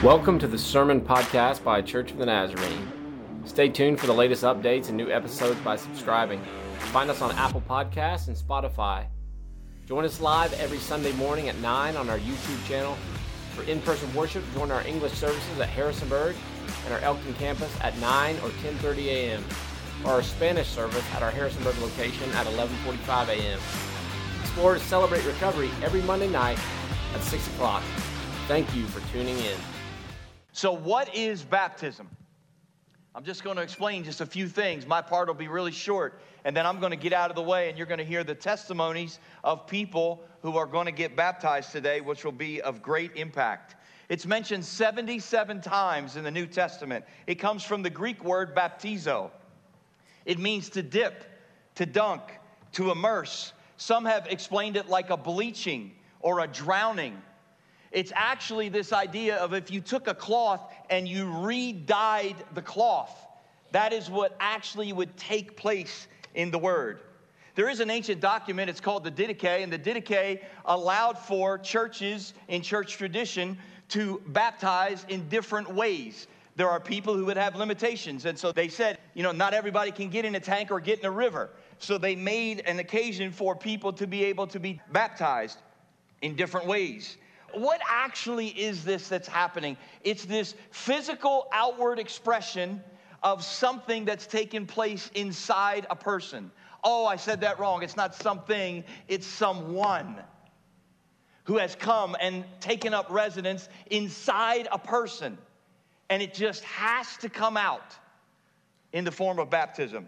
Welcome to the Sermon Podcast by Church of the Nazarene. Stay tuned for the latest updates and new episodes by subscribing. Find us on Apple Podcasts and Spotify. Join us live every Sunday morning at 9 on our YouTube channel. For in-person worship, join our English services at Harrisonburg and our Elkton campus at 9 or 10:30 a.m. or our Spanish service at our Harrisonburg location at 11:45 a.m. Explore to Celebrate Recovery every Monday night at 6 o'clock. Thank you for tuning in. So what is baptism? I'm just going to explain just a few things. My part will be really short, and then I'm going to get out of the way, and you're going to hear the testimonies of people who are going to get baptized today, which will be of great impact. It's mentioned 77 times in the New Testament. It comes from the Greek word baptizo. It means to dip, to dunk, to immerse. Some have explained it like a bleaching or a drowning. It's actually this idea of if you took a cloth and you re-dyed the cloth, that is what actually would take place in the word. There is an ancient document, it's called the Didache, and the Didache allowed for churches in church tradition to baptize in different ways. There are people who would have limitations, and so they said, not everybody can get in a tank or get in a river. So they made an occasion for people to be able to be baptized in different ways. What actually is this that's happening? It's this physical outward expression of something that's taken place inside a person. Oh, I said that wrong. It's not something, it's someone who has come and taken up residence inside a person. And it just has to come out in the form of baptism.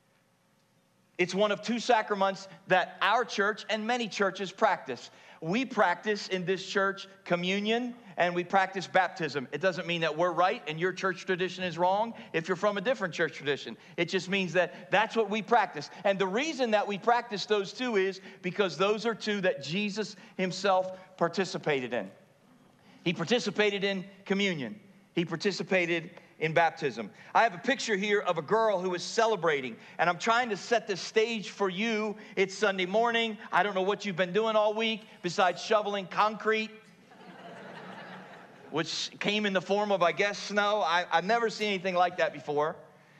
It's one of two sacraments that our church and many churches practice. We practice in this church communion, and we practice baptism. It doesn't mean that we're right and your church tradition is wrong if you're from a different church tradition. It just means that that's what we practice. And the reason that we practice those two is because those are two that Jesus himself participated in. He participated in communion. He participated in baptism. I have a picture here of a girl who is celebrating, and I'm trying to set the stage for you. It's Sunday morning. I don't know what you've been doing all week besides shoveling concrete, which came in the form of, I guess, snow. I've never seen anything like that before.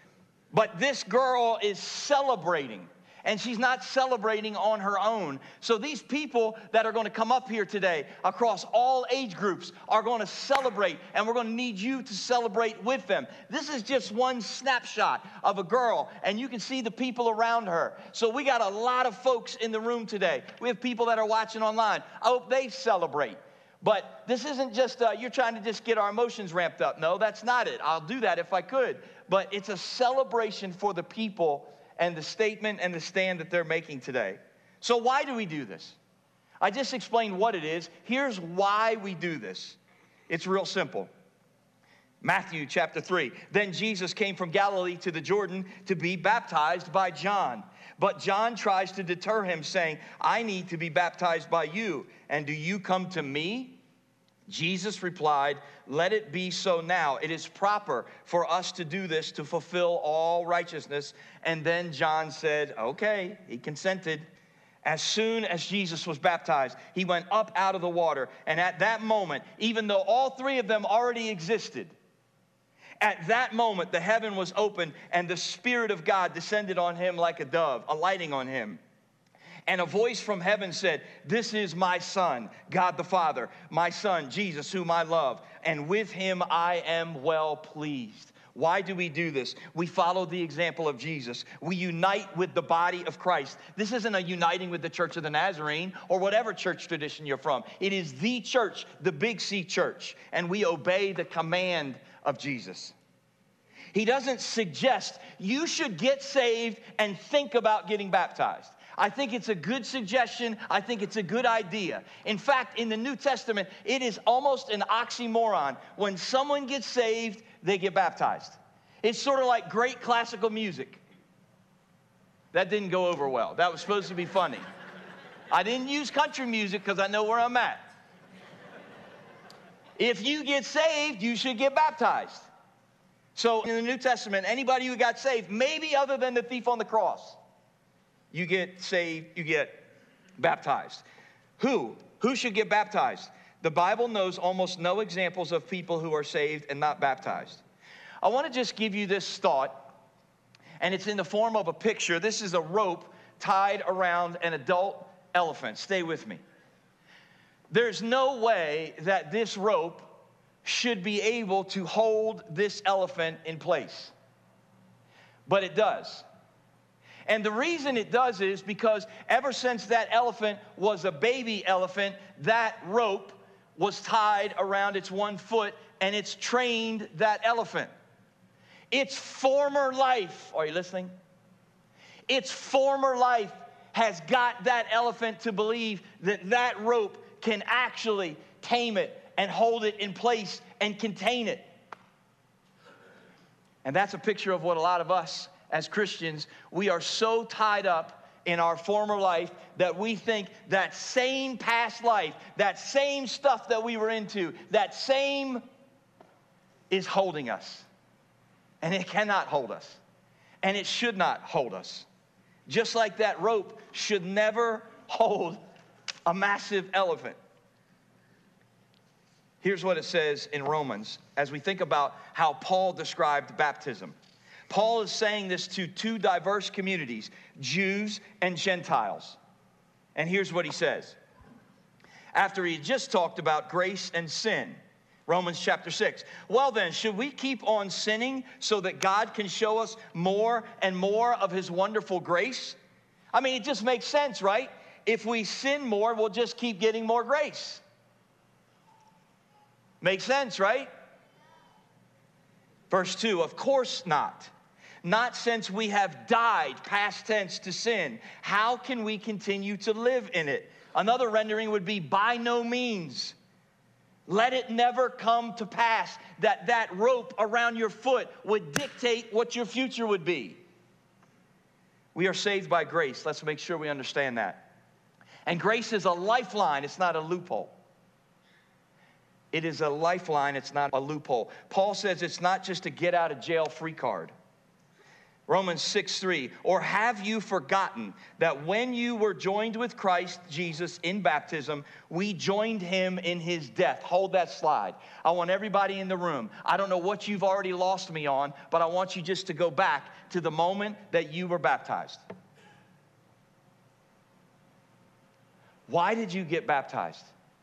But this girl is celebrating. And she's not celebrating on her own. So these people that are going to come up here today across all age groups are going to celebrate, and we're going to need you to celebrate with them. This is just one snapshot of a girl, and you can see the people around her. So we got a lot of folks in the room today. We have people that are watching online. I hope they celebrate. But this isn't just, you're trying to just get our emotions ramped up. No, that's not it. I'll do that if I could. But it's a celebration for the people and the statement and the stand that they're making today. So why do we do this? I just explained what it is. Here's why we do this. It's real simple. Matthew chapter 3. Then Jesus came from Galilee to the Jordan to be baptized by John. But John tries to deter him, saying, I need to be baptized by you, and do you come to me? Jesus replied, let it be so now. It is proper for us to do this to fulfill all righteousness. And then John said, okay, he consented. As soon as Jesus was baptized, he went up out of the water. And at that moment, even though all three of them already existed, at that moment the heaven was opened and the Spirit of God descended on him like a dove, alighting on him. And a voice from heaven said, this is my Son, God the Father, my Son, Jesus, whom I love, and with him I am well pleased. Why do we do this? We follow the example of Jesus. We unite with the body of Christ. This isn't a uniting with the Church of the Nazarene or whatever church tradition you're from. It is the church, the Big C church, and we obey the command of Jesus. He doesn't suggest you should get saved and think about getting baptized. I think it's a good suggestion. I think it's a good idea. In fact, in the New Testament, it is almost an oxymoron. When someone gets saved, they get baptized. It's sort of like great classical music. That didn't go over well. That was supposed to be funny. I didn't use country music because I know where I'm at. If you get saved, you should get baptized. So in the New Testament, anybody who got saved, maybe other than the thief on the cross, you get saved, you get baptized. Who should get baptized? the Bible knows almost no examples of people who are saved and not baptized. I want to just give you this thought, and it's in the form of a picture. This is a rope tied around an adult elephant. Stay with me. There's no way that this rope should be able to hold this elephant in place. But it does. And the reason it does is because ever since that elephant was a baby elephant, that rope was tied around its one foot, and it's trained that elephant. Its former life, are you listening? Its former life has got that elephant to believe that that rope can actually tame it and hold it in place and contain it. And that's a picture of what a lot of us as Christians, we are so tied up in our former life that we think that same past life, that same stuff that we were into, that same is holding us. And it cannot hold us. And it should not hold us. Just like that rope should never hold a massive elephant. Here's what it says in Romans as we think about how Paul described baptism. Paul is saying this to two diverse communities, Jews and Gentiles. And here's what he says. After he just talked about grace and sin, Romans chapter 6. Well then, should we keep on sinning so that God can show us more and more of his wonderful grace? I mean, it just makes sense, right? If we sin more, we'll just keep getting more grace. Makes sense, right? Verse 2, of course not. Not since we have died, past tense, to sin. How can we continue to live in it? Another rendering would be by no means. Let it never come to pass that that rope around your foot would dictate what your future would be. We are saved by grace. Let's make sure we understand that. And grace is a lifeline. It's not a loophole. It is a lifeline. It's not a loophole. Paul says it's not just a get out of jail free card. Romans 6:3, or have you forgotten that when you were joined with Christ Jesus in baptism, we joined him in his death? Hold that slide. I want everybody in the room. I don't know what you've already lost me on, but I want you just to go back to the moment that you were baptized. Why did you get baptized?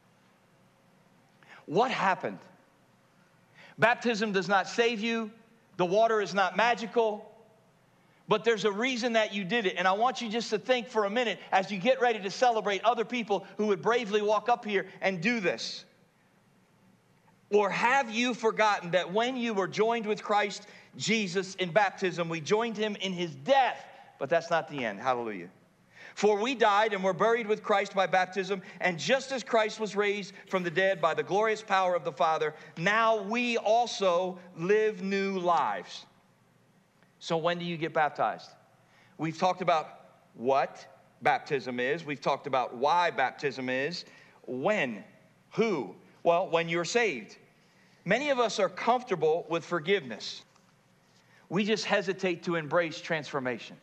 What happened? Baptism does not save you. The water is not magical. But there's a reason that you did it. And I want you just to think for a minute as you get ready to celebrate other people who would bravely walk up here and do this. Or have you forgotten that when you were joined with Christ Jesus in baptism, we joined him in his death? But that's not the end. Hallelujah. For we died and were buried with Christ by baptism, and just as Christ was raised from the dead by the glorious power of the Father, now we also live new lives. So when do you get baptized? We've talked about what baptism is. We've talked about why baptism is. When? Who? Well, when you're saved. Many of us are comfortable with forgiveness. We just hesitate to embrace transformation.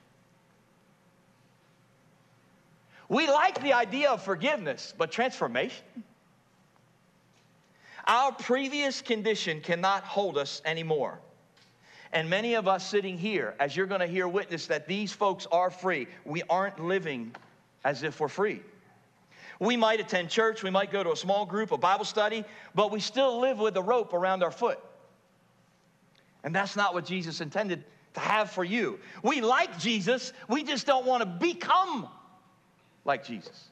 We like the idea of forgiveness, but transformation? Our previous condition cannot hold us anymore. And many of us sitting here, as you're going to hear witness that these folks are free, we aren't living as if we're free. We might attend church, we might go to a small group, a Bible study, but we still live with a rope around our foot. And that's not what Jesus intended to have for you. We like Jesus, we just don't want to become like Jesus.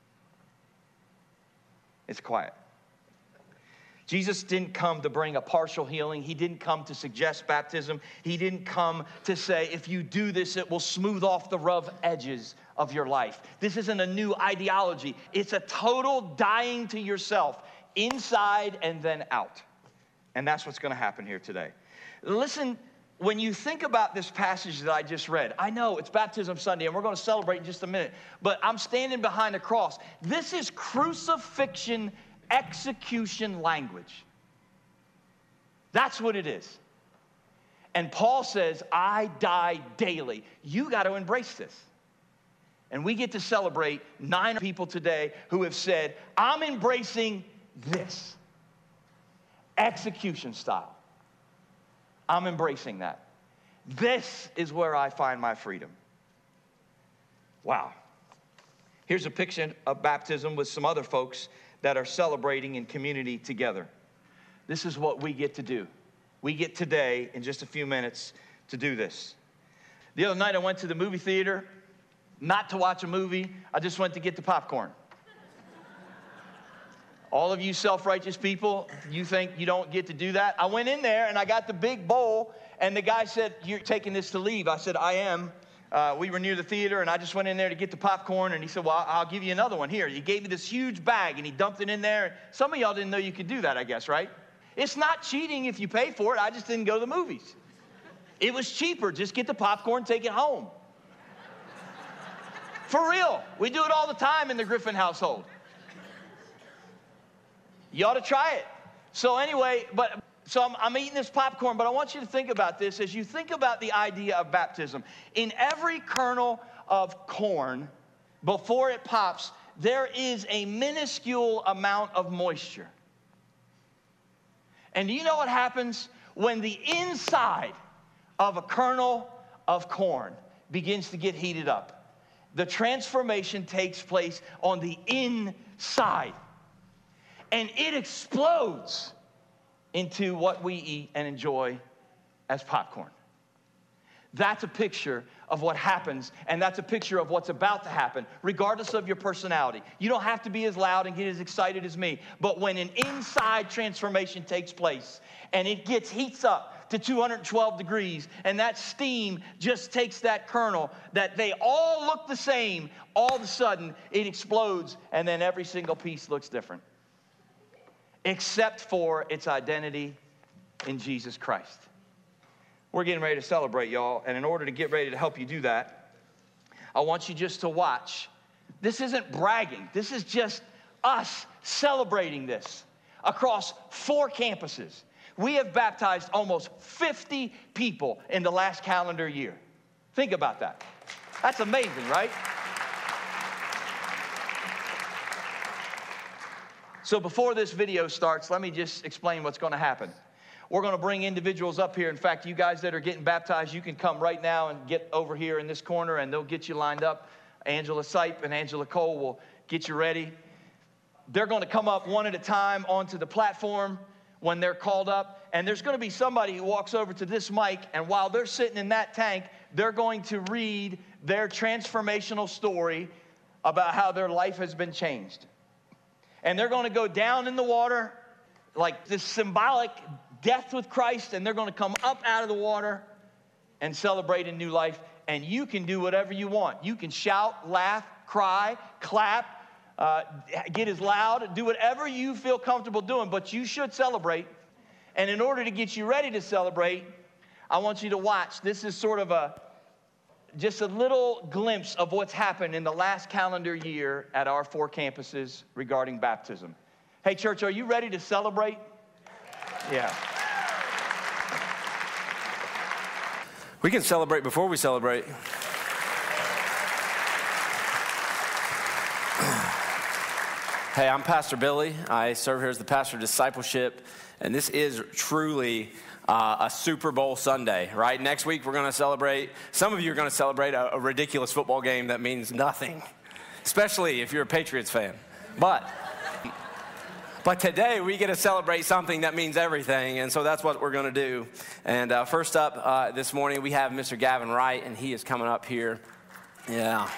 It's quiet. Jesus didn't come to bring a partial healing. He didn't come to suggest baptism. He didn't come to say, if you do this, it will smooth off the rough edges of your life. This isn't a new ideology. It's a total dying to yourself, inside and then out. And that's what's going to happen here today. Listen, when you think about this passage that I just read, I know it's Baptism Sunday, and we're going to celebrate in just a minute, but I'm standing behind a cross. This is crucifixion execution language. That's what it is. And Paul says, I die daily. You got to embrace this. And we get to celebrate 9 people today who have said, I'm embracing this. Execution style. I'm embracing that. This is where I find my freedom. Wow. Here's a picture of baptism with some other folks that are celebrating in community together. This is what we get to do. We get today, in just a few minutes, to do this. The other night I went to the movie theater, not to watch a movie, I just went to get the popcorn. All of you self-righteous people, you think you don't get to do that? I went in there and I got the big bowl, and the guy said, "You're taking this to leave." I said, "I am." We were near the theater, and I just went in there to get the popcorn, and he said, "Well, I'll give you another one here." He gave me this huge bag, and he dumped it in there. Some of y'all didn't know you could do that, I guess, right? It's not cheating if you pay for it. I just didn't go to the movies. It was cheaper. Just get the popcorn, take it home. For real. We do it all the time in the Griffin household. You ought to try it. So anyway, I'm eating this popcorn, but I want you to think about this as you think about the idea of baptism. In every kernel of corn, before it pops, there is a minuscule amount of moisture. And do you know what happens when the inside of a kernel of corn begins to get heated up? The transformation takes place on the inside. And it explodes into what we eat and enjoy as popcorn. That's a picture of what happens, and that's a picture of what's about to happen, regardless of your personality. You don't have to be as loud and get as excited as me, but when an inside transformation takes place, and it heats up to 212 degrees, and that steam just takes that kernel, that they all look the same, all of a sudden, it explodes, and then every single piece looks different, except for its identity in Jesus Christ. We're getting ready to celebrate, y'all, and in order to get ready to help you do that, I want you just to watch. This isn't bragging. This is just us celebrating this across 4 campuses. We have baptized almost 50 people in the last calendar year. Think about that. That's amazing, right? So before this video starts, let me just explain what's going to happen. We're going to bring individuals up here. In fact, you guys that are getting baptized, you can come right now and get over here in this corner, and they'll get you lined up. Angela Sipe and Angela Cole will get you ready. They're going to come up one at a time onto the platform when they're called up, and there's going to be somebody who walks over to this mic, and while they're sitting in that tank, they're going to read their transformational story about how their life has been changed. And they're going to go down in the water like this symbolic death with Christ, and they're going to come up out of the water and celebrate a new life. And you can do whatever you want. You can shout, laugh, cry, clap, get as loud, do whatever you feel comfortable doing, but you should celebrate. And in order to get you ready to celebrate, I want you to watch. This is sort of just a little glimpse of what's happened in the last calendar year at our 4 campuses regarding baptism. Hey, church, are you ready to celebrate? Yeah. We can celebrate before we celebrate. Hey, I'm Pastor Billy. I serve here as the pastor of discipleship, and this is truly a Super Bowl Sunday, right? Next week we're going to celebrate, some of you are going to celebrate a ridiculous football game that means nothing, especially if you're a Patriots fan. But today we get to celebrate something that means everything, and so that's what we're going to do. And first up this morning we have Mr. Gavin Wright, and he is coming up here. Yeah.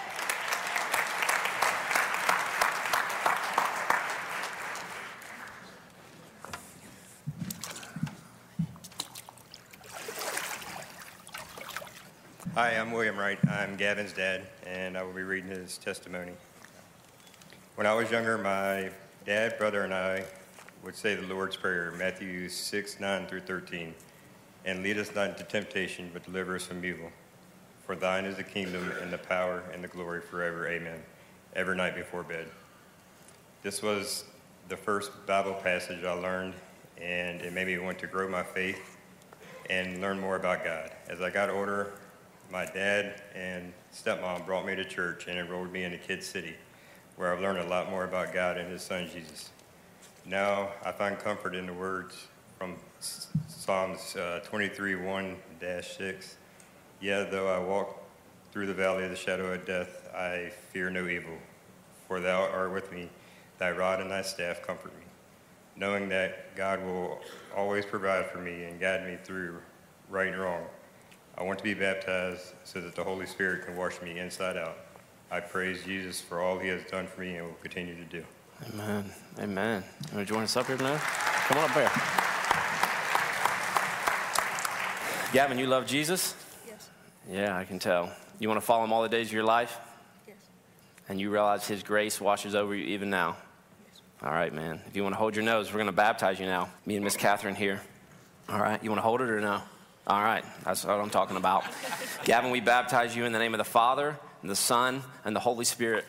Hi, I'm William Wright. I'm Gavin's dad, and I will be reading his testimony. When I was younger, my dad, brother, and I would say the Lord's Prayer, Matthew 6:9-13, and lead us not into temptation, but deliver us from evil. For thine is the kingdom and the power and the glory forever. Amen. Every night before bed. This was the first Bible passage I learned, and it made me want to grow my faith and learn more about God. As I got older, my dad and stepmom brought me to church and enrolled me into Kid City, where I've learned a lot more about God and his son, Jesus. Now I find comfort in the words from Psalms 23:1-6. Yea, though I walk through the valley of the shadow of death, I fear no evil, for thou art with me. Thy rod and thy staff comfort me. Knowing that God will always provide for me and guide me through right and wrong, I want to be baptized so that the Holy Spirit can wash me inside out. I praise Jesus for all he has done for me and will continue to do. Amen. Amen. You want to join us up here now? Come on up here. Gavin, you love Jesus? Yes. Yeah, I can tell. You want to follow him all the days of your life? Yes. And you realize his grace washes over you even now? Yes. All right, man. If you want to hold your nose, we're going to baptize you now. Me and Miss Catherine here. All right. You want to hold it or no? All right. That's what I'm talking about. Gavin, we baptize you in the name of the Father, and the Son, and the Holy Spirit.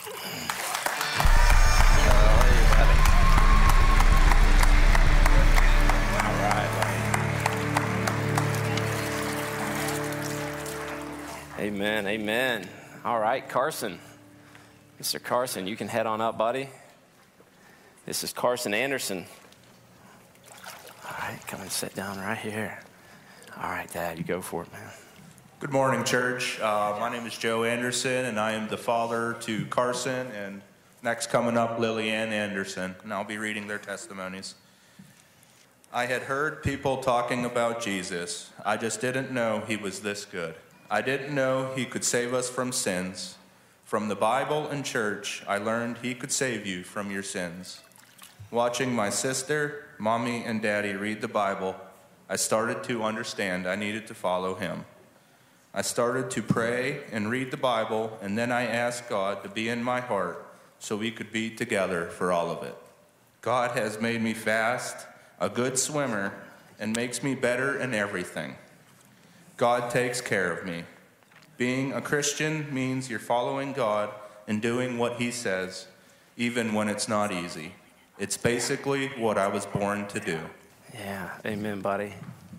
Amen, amen. All right, Carson. Mr. Carson, you can head on up, buddy. This is Carson Anderson. All right, come and sit down right here. All right, Dad, you go for it, man. Good morning, church. My name is Joe Anderson, and I am the father to Carson, and next coming up, Lillian Anderson, and I'll be reading their testimonies. I had heard people talking about Jesus. I just didn't know he was this good. I didn't know he could save us from sins. From the Bible and church, I learned he could save you from your sins. Watching my sister, mommy, and daddy read the Bible, I started to understand I needed to follow him. I started to pray and read the Bible, and then I asked God to be in my heart so we could be together for all of it. God has made me fast, a good swimmer, and makes me better in everything. God takes care of me. Being a Christian means you're following God and doing what he says, even when it's not easy. It's basically what I was born to do. Yeah, amen, buddy.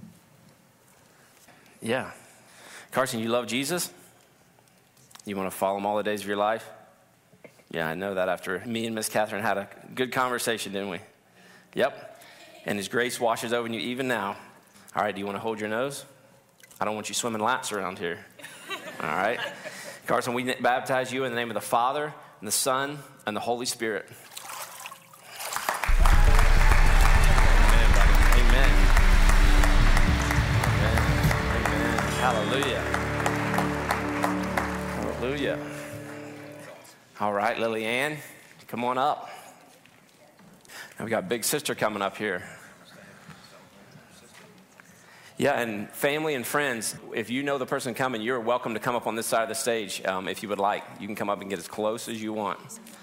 Yeah. Carson, you love Jesus? You want to follow him all the days of your life? Yeah, I know that after me and Miss Catherine had a good conversation, didn't we? Yep. And his grace washes over you even now. All right, do you want to hold your nose? I don't want you swimming laps around here. All right. Carson, we baptize you in the name of the Father, and the Son, and the Holy Spirit. Amen, buddy. Amen. Amen. Amen. Hallelujah. Hallelujah. All right, Lily Ann, come on up. Now we got Big Sister coming up here. Yeah, and family and friends, if you know the person coming, you're welcome to come up on this side of the stage if you would like. You can come up and get as close as you want.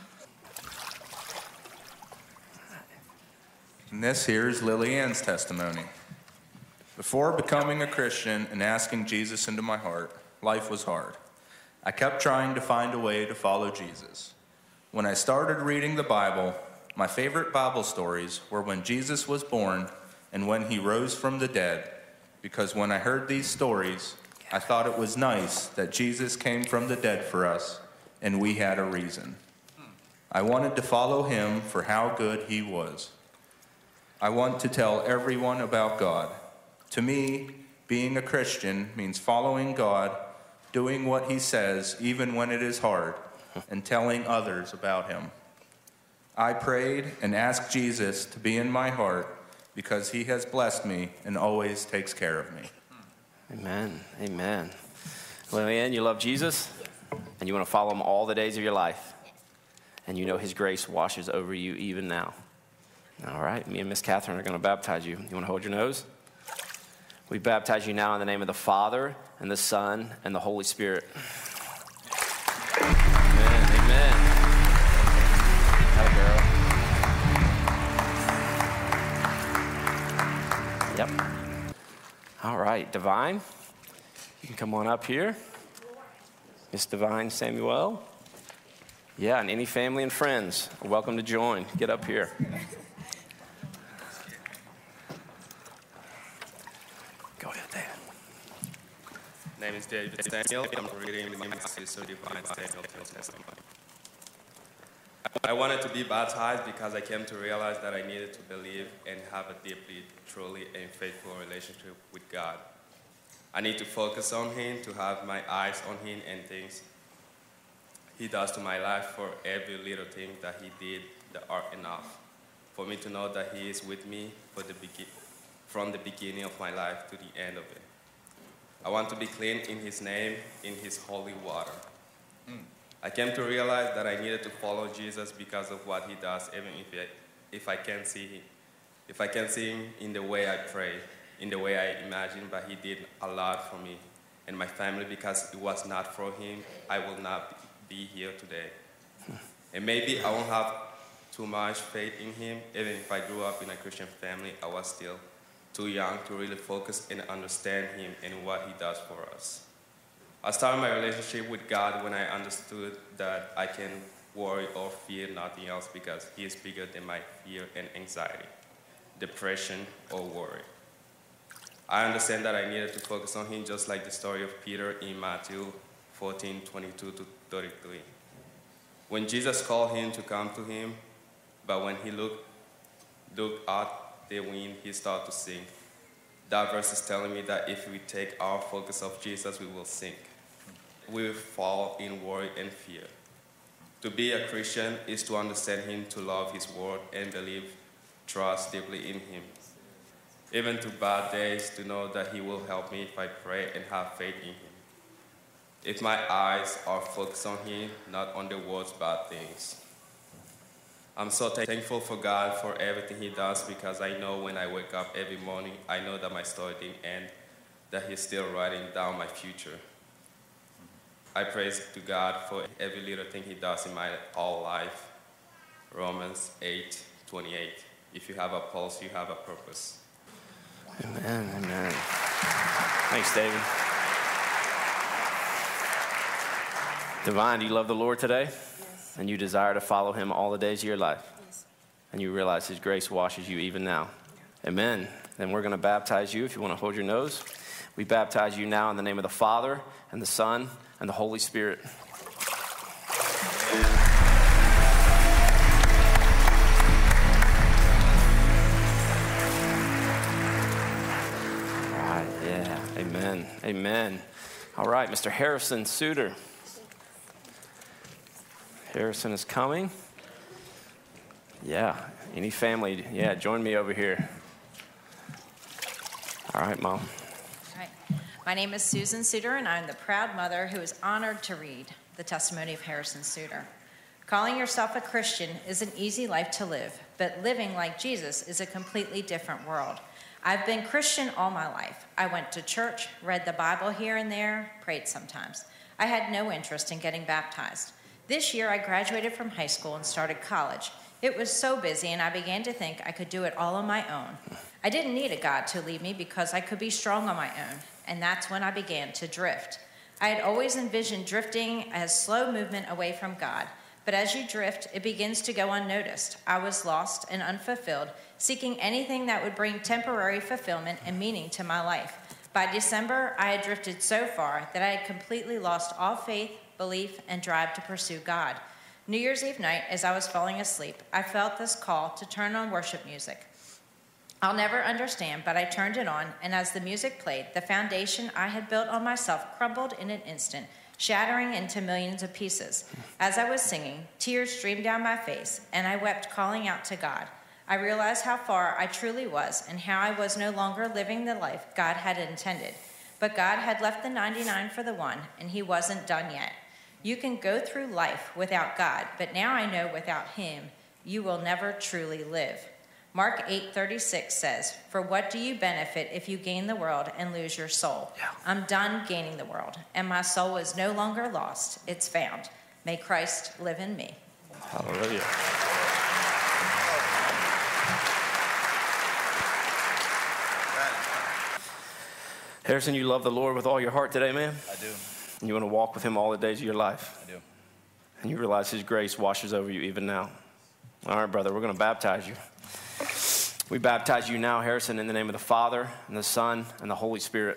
And this here is Lily Ann's testimony. Before becoming a Christian and asking Jesus into my heart, life was hard. I kept trying to find a way to follow Jesus. When I started reading the Bible, my favorite Bible stories were when Jesus was born and when he rose from the dead, because when I heard these stories, I thought it was nice that Jesus came from the dead for us, and we had a reason. I wanted to follow him for how good he was. I want to tell everyone about God. To me, being a Christian means following God, doing what he says even when it is hard, and telling others about him. I prayed and asked Jesus to be in my heart because he has blessed me and always takes care of me. Amen. Amen. Lillian, you love Jesus, and you want to follow him all the days of your life, and you know his grace washes over you even now. All right, me and Miss Catherine are going to baptize you. You want to hold your nose? We baptize you now in the name of the Father, and the Son, and the Holy Spirit. Amen. Amen. Atta girl. Yep. All right, Divine, you can come on up here. Miss Divine Samuel. Yeah, and any family and friends are welcome to join. Get up here. Go ahead, Dad. My name is David Samuel. I'm reading the Matthew so Divine Samuel testimony. I wanted to be baptized because I came to realize that I needed to believe and have a deeply, truly, and faithful relationship with God. I need to focus on Him, to have my eyes on Him and things He does to my life, for every little thing that He did that are enough for me to know that He is with me from the beginning of my life to the end of it. I want to be clean in His name, in His holy water. I came to realize that I needed to follow Jesus because of what He does, even if I can't see Him. If I can't see Him in the way I pray, in the way I imagine, but He did a lot for me and my family. Because it was not for Him, I will not be here today. And maybe I won't have too much faith in Him. Even if I grew up in a Christian family, I was still too young to really focus and understand Him and what He does for us. I started my relationship with God when I understood that I can worry or fear nothing else because He is bigger than my fear and anxiety, depression, or worry. I understand that I needed to focus on Him, just like the story of Peter in Matthew 14:22-33. When Jesus called him to come to Him, but when he looked out the wind, he started to sink. That verse is telling me that if we take our focus off Jesus, we will sink. We will fall in worry and fear. To be a Christian is to understand Him, to love His word, and believe, trust deeply in Him. Even to bad days, to know that He will help me if I pray and have faith in Him. If my eyes are focused on Him, not on the world's bad things. I'm so thankful for God for everything He does, because I know when I wake up every morning, I know that my story didn't end, that He's still writing down my future. I praise to God for every little thing He does in my whole life. Romans 8:28. If you have a pulse, you have a purpose. Amen, amen. Thanks, David. Divine, do you love the Lord today? Yes. And you desire to follow Him all the days of your life? Yes. And you realize His grace washes you even now? Amen. Then we're going to baptize you. If you want to hold your nose, we baptize you now in the name of the Father and the Son and the Holy Spirit. All right, yeah, amen, amen. All right, Mr. Harrison Suter. Harrison is coming. Yeah, any family, yeah, join me over here. All right, Mom. My name is Susan Suter, and I'm the proud mother who is honored to read the testimony of Harrison Suter. Calling yourself a Christian is an easy life to live, but living like Jesus is a completely different world. I've been Christian all my life. I went to church, read the Bible here and there, prayed sometimes. I had no interest in getting baptized. This year, I graduated from high school and started college. It was so busy, and I began to think I could do it all on my own. I didn't need a God to lead me because I could be strong on my own, and that's when I began to drift. I had always envisioned drifting as slow movement away from God, but as you drift, it begins to go unnoticed. I was lost and unfulfilled, seeking anything that would bring temporary fulfillment and meaning to my life. By December, I had drifted so far that I had completely lost all faith, belief, and drive to pursue God. New Year's Eve night, as I was falling asleep, I felt this call to turn on worship music. I'll never understand, but I turned it on, and as the music played, the foundation I had built on myself crumbled in an instant, shattering into millions of pieces. As I was singing, tears streamed down my face, and I wept, calling out to God. I realized how far I truly was and how I was no longer living the life God had intended. But God had left the 99 for the one, and He wasn't done yet. You can go through life without God, but now I know without Him, you will never truly live. Mark 8:36 says, "For what do you benefit if you gain the world and lose your soul?" Yeah. I'm done gaining the world, and my soul is no longer lost. It's found. May Christ live in me. Hallelujah. Harrison, you love the Lord with all your heart today, man? I do. And you want to walk with Him all the days of your life? I do. And you realize His grace washes over you even now. All right, brother, we're going to baptize you. We baptize you now, Harrison, in the name of the Father, and the Son, and the Holy Spirit.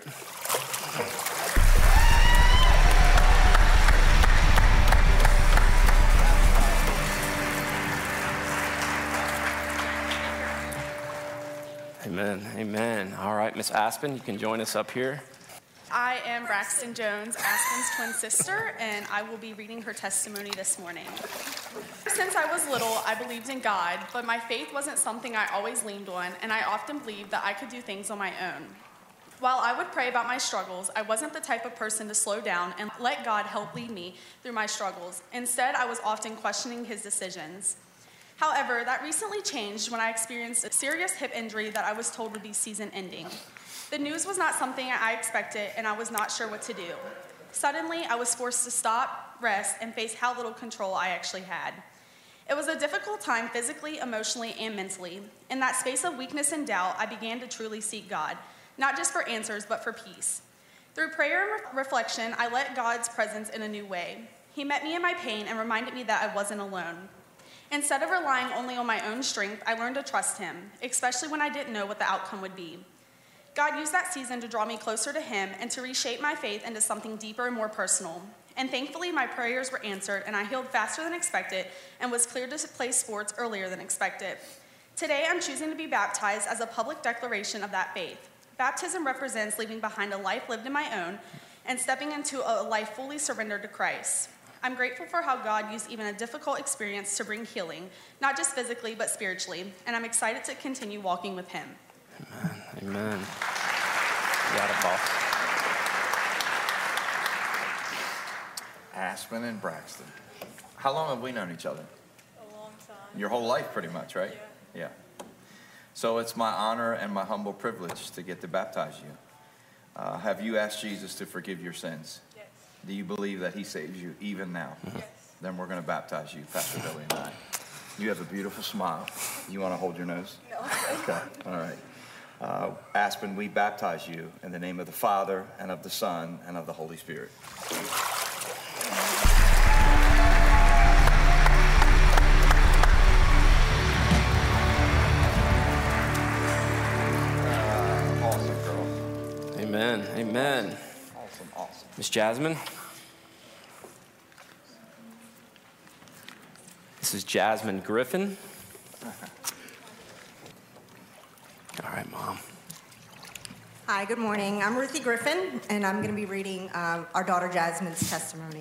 Amen. Amen. All right, Miss Aspen, you can join us up here. I am Braxton Jones, Aspen's twin sister, and I will be reading her testimony this morning. Since I was little, I believed in God, but my faith wasn't something I always leaned on, and I often believed that I could do things on my own. While I would pray about my struggles, I wasn't the type of person to slow down and let God help lead me through my struggles. Instead, I was often questioning his decisions. However, that recently changed when I experienced a serious hip injury that I was told would be season-ending. The news was not something I expected, and I was not sure what to do. Suddenly, I was forced to stop, rest, and face how little control I actually had. It was a difficult time physically, emotionally, and mentally. In that space of weakness and doubt, I began to truly seek God, not just for answers, but for peace. Through prayer and reflection, I let God's presence in a new way. He met me in my pain and reminded me that I wasn't alone. Instead of relying only on my own strength, I learned to trust him, especially when I didn't know what the outcome would be. God used that season to draw me closer to him and to reshape my faith into something deeper and more personal. And thankfully, my prayers were answered, and I healed faster than expected and was cleared to play sports earlier than expected. Today, I'm choosing to be baptized as a public declaration of that faith. Baptism represents leaving behind a life lived in my own and stepping into a life fully surrendered to Christ. I'm grateful for how God used even a difficult experience to bring healing, not just physically, but spiritually, and I'm excited to continue walking with him. Amen. Amen. You got it, boss. Aspen and Braxton. How long have we known each other? A long time. Your whole life, pretty much, right? Yeah. So it's my honor and my humble privilege to get to baptize you. Have you asked Jesus to forgive your sins? Yes. Do you believe that he saves you even now? Yes. Then we're going to baptize you, Pastor Billy and I. You have a beautiful smile. You want to hold your nose? No. Okay. All right. Aspen, we baptize you in the name of the Father, and of the Son, and of the Holy Spirit. Awesome, girl. Amen. Amen. Awesome. Miss Jasmine. This is Jasmine Griffin. All right, Mom. Hi, good morning. I'm Ruthie Griffin, and I'm going to be reading our daughter Jasmine's testimony.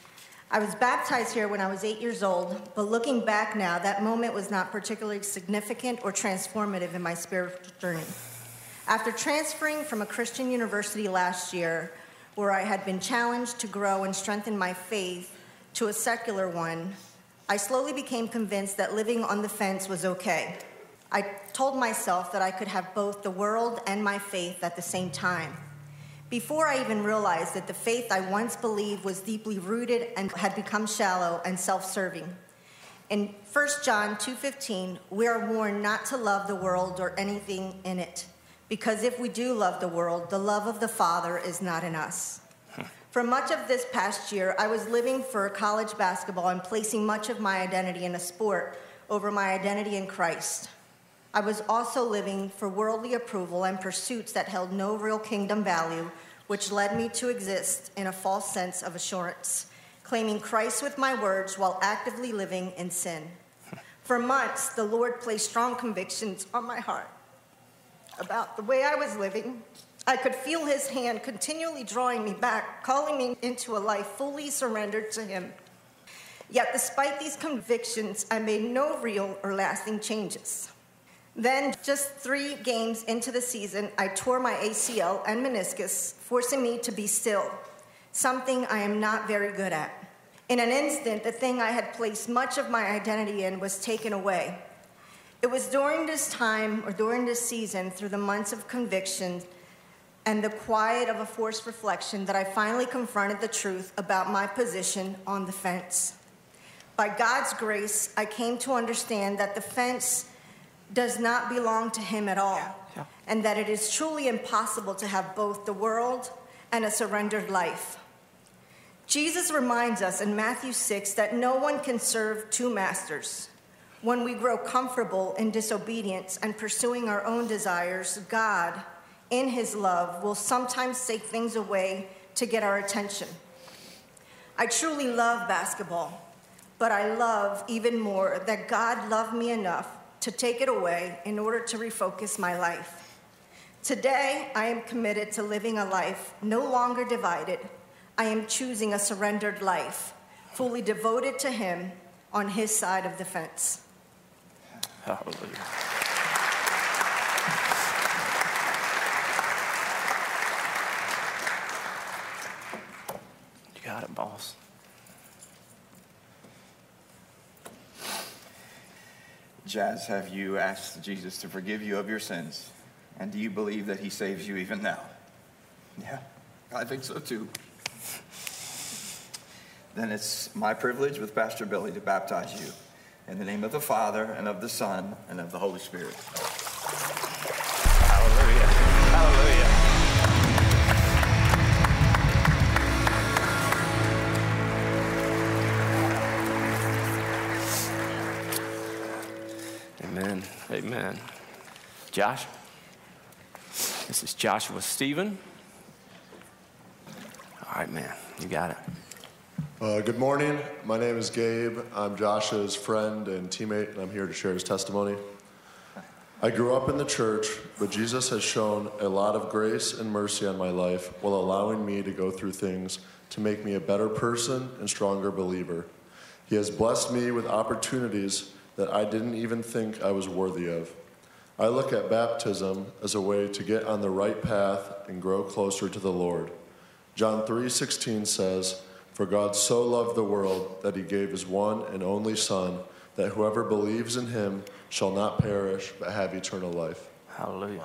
I was baptized here when I was 8 years old, but looking back now, that moment was not particularly significant or transformative in my spiritual journey. After transferring from a Christian university last year, where I had been challenged to grow and strengthen my faith, to a secular one, I slowly became convinced that living on the fence was okay. I told myself that I could have both the world and my faith at the same time. Before I even realized that the faith I once believed was deeply rooted and had become shallow and self-serving. In 1 John 2:15, we are warned not to love the world or anything in it, because if we do love the world, the love of the Father is not in us. For much of this past year, I was living for college basketball and placing much of my identity in a sport over my identity in Christ. I was also living for worldly approval and pursuits that held no real kingdom value, which led me to exist in a false sense of assurance, claiming Christ with my words while actively living in sin. For months, the Lord placed strong convictions on my heart about the way I was living. I could feel his hand continually drawing me back, calling me into a life fully surrendered to him. Yet despite these convictions, I made no real or lasting changes. Then, just 3 games into the season, I tore my ACL and meniscus, forcing me to be still, something I am not very good at. In an instant, the thing I had placed much of my identity in was taken away. It was during this time, or during this season, through the months of conviction and the quiet of a forced reflection, that I finally confronted the truth about my position on the fence. By God's grace, I came to understand that the fence does not belong to him at all, and that it is truly impossible to have both the world and a surrendered life. Jesus reminds us in Matthew 6 that no one can serve 2 masters. When we grow comfortable in disobedience and pursuing our own desires, God, in his love, will sometimes take things away to get our attention. I truly love basketball, but I love even more that God loved me enough to take it away in order to refocus my life. Today, I am committed to living a life no longer divided. I am choosing a surrendered life, fully devoted to him on his side of the fence. Hallelujah. You got it, boss. Jazz, have you asked Jesus to forgive you of your sins? And do you believe that he saves you even now? Yeah, I think so too. Then it's my privilege with Pastor Billy to baptize you in the name of the Father and of the Son and of the Holy Spirit. Hallelujah. Hallelujah. Amen. Amen. Josh? This is Joshua Stephen. All right, man. You got it. Good morning. My name is Gabe. I'm Josh's friend and teammate, and I'm here to share his testimony. I grew up in the church, but Jesus has shown a lot of grace and mercy on my life while allowing me to go through things to make me a better person and stronger believer. He has blessed me with opportunities that I didn't even think I was worthy of. I look at baptism as a way to get on the right path and grow closer to the Lord. John 3:16 says, "For God so loved the world that he gave his one and only Son, that whoever believes in him shall not perish but have eternal life." Hallelujah.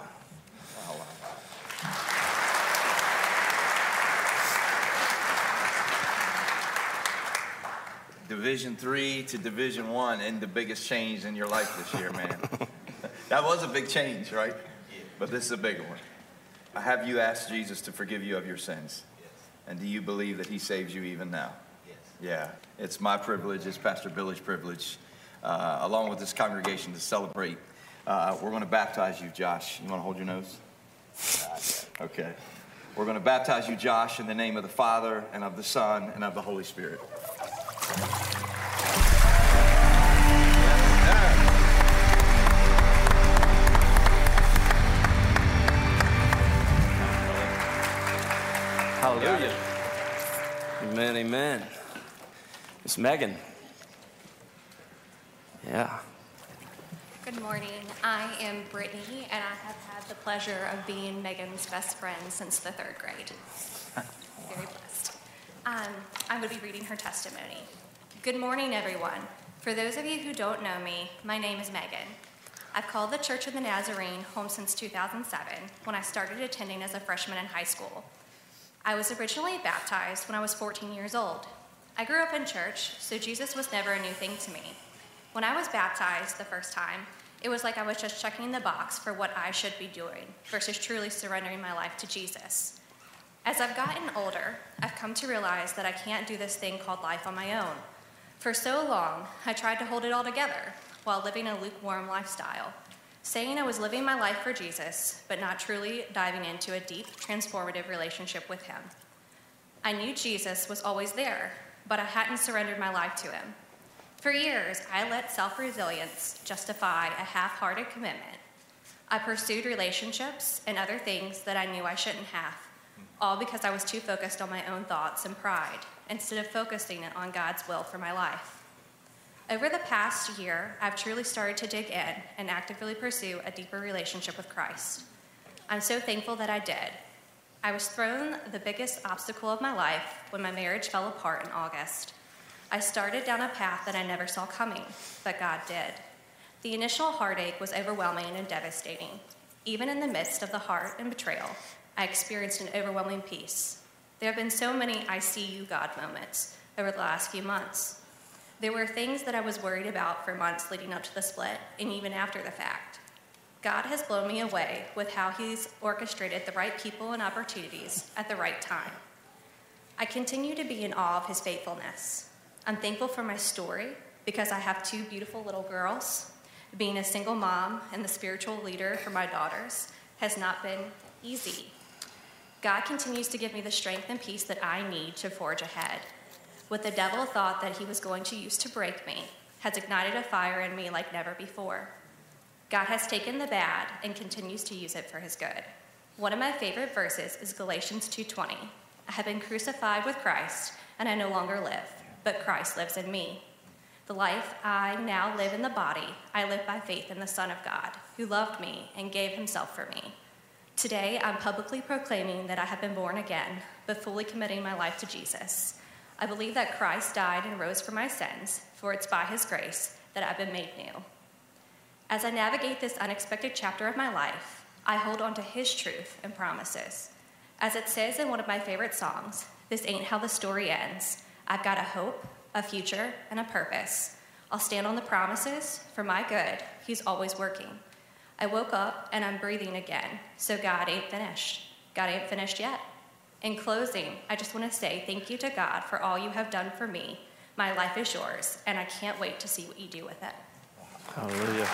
Division 3 to Division 1, and the biggest change in your life this year, man. That was a big change, right? Yeah. But this is a bigger one. Have you asked Jesus to forgive you of your sins? Yes. And do you believe that he saves you even now? Yes. Yeah. It's my privilege, it's Pastor Billy's privilege, along with this congregation, to celebrate. We're going to baptize you, Josh. You want to hold your nose? Okay. We're going to baptize you, Josh, in the name of the Father, and of the Son, and of the Holy Spirit. Hallelujah. Amen, amen. Miss Megan. Yeah. Good morning. I am Brittany, and I have had the pleasure of being Megan's best friend since the 3rd grade. Very blessed. I'm going to be reading her testimony. Good morning, everyone. For those of you who don't know me, my name is Megan. I've called the Church of the Nazarene home since 2007, when I started attending as a freshman in high school. I was originally baptized when I was 14 years old. I grew up in church, so Jesus was never a new thing to me. When I was baptized the first time, it was like I was just checking the box for what I should be doing versus truly surrendering my life to Jesus. As I've gotten older, I've come to realize that I can't do this thing called life on my own. For so long, I tried to hold it all together while living a lukewarm lifestyle, saying I was living my life for Jesus, but not truly diving into a deep, transformative relationship with him. I knew Jesus was always there, but I hadn't surrendered my life to him. For years, I let self-resilience justify a half-hearted commitment. I pursued relationships and other things that I knew I shouldn't have, all because I was too focused on my own thoughts and pride, instead of focusing on God's will for my life. Over the past year, I've truly started to dig in and actively pursue a deeper relationship with Christ. I'm so thankful that I did. I was thrown the biggest obstacle of my life when my marriage fell apart in August. I started down a path that I never saw coming, but God did. The initial heartache was overwhelming and devastating. Even in the midst of the heart and betrayal, I experienced an overwhelming peace. There have been so many I see you, God moments over the last few months. There were things that I was worried about for months leading up to the split, and even after the fact. God has blown me away with how he's orchestrated the right people and opportunities at the right time. I continue to be in awe of his faithfulness. I'm thankful for my story because I have 2 beautiful little girls. Being a single mom and the spiritual leader for my daughters has not been easy. God continues to give me the strength and peace that I need to forge ahead. What the devil thought that he was going to use to break me has ignited a fire in me like never before. God has taken the bad and continues to use it for his good. One of my favorite verses is Galatians 2:20. I have been crucified with Christ, and I no longer live, but Christ lives in me. The life I now live in the body, I live by faith in the Son of God, who loved me and gave himself for me. Today, I'm publicly proclaiming that I have been born again, but fully committing my life to Jesus. I believe that Christ died and rose for my sins, for it's by his grace that I've been made new. As I navigate this unexpected chapter of my life, I hold on to his truth and promises. As it says in one of my favorite songs, this ain't how the story ends. I've got a hope, a future, and a purpose. I'll stand on the promises. For my good, he's always working. I woke up and I'm breathing again, so God ain't finished. God ain't finished yet. In closing, I just want to say thank you to God for all you have done for me. My life is yours, and I can't wait to see what you do with it. Hallelujah.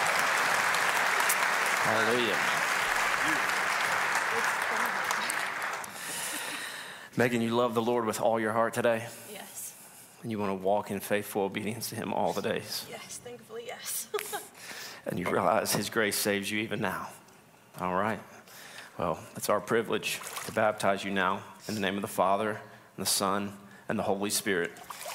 Hallelujah. Megan, you love the Lord with all your heart today? Yes. And you want to walk in faithful obedience to him all the days? Yes, thankfully, yes. And you realize his grace saves you even now. All right. Well, it's our privilege to baptize you now in the name of the Father, and the Son, and the Holy Spirit.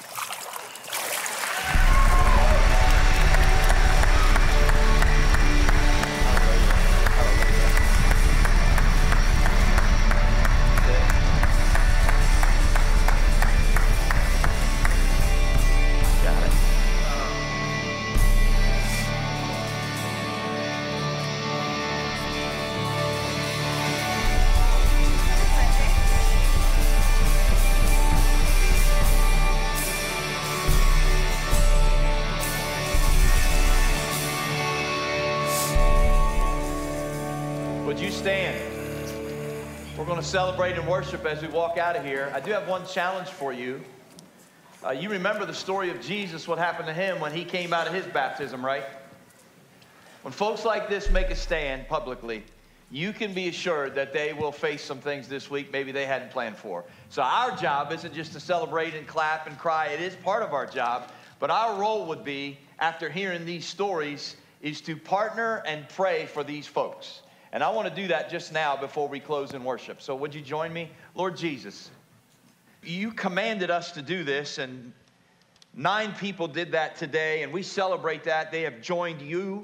Would you stand? We're going to celebrate and worship as we walk out of here. I do have one challenge for you. You remember the story of Jesus, what happened to him when he came out of his baptism, right? When folks like this make a stand publicly, you can be assured that they will face some things this week maybe they hadn't planned for. So our job isn't just to celebrate and clap and cry. It is part of our job. But our role would be, after hearing these stories, is to partner and pray for these folks. And I want to do that just now before we close in worship. So would you join me? Lord Jesus, you commanded us to do this, and 9 people did that today, and we celebrate that. They have joined you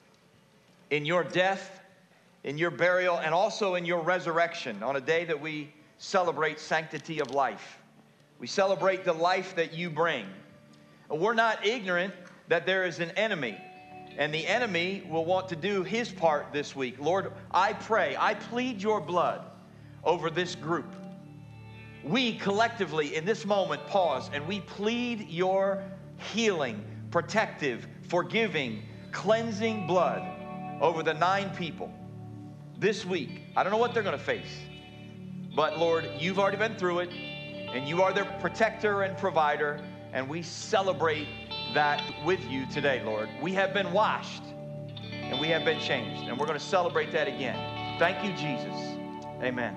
in your death, in your burial, and also in your resurrection on a day that we celebrate sanctity of life. We celebrate the life that you bring. We're not ignorant that there is an enemy. And the enemy will want to do his part this week. Lord, I pray, I plead your blood over this group. We collectively in this moment pause and we plead your healing, protective, forgiving, cleansing blood over the 9 people this week. I don't know what they're going to face. But Lord, you've already been through it, and you are their protector and provider, and we celebrate that with you today, Lord. We have been washed and we have been changed, and we're going to celebrate that again. Thank you, Jesus. Amen.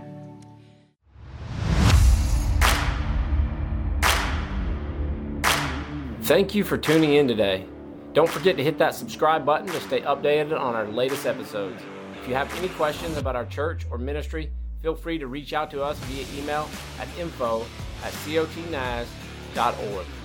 Thank you for tuning in today. Don't forget to hit that subscribe button to stay updated on our latest episodes. If you have any questions about our church or ministry, feel free to reach out to us via email at info@cotnaz.org.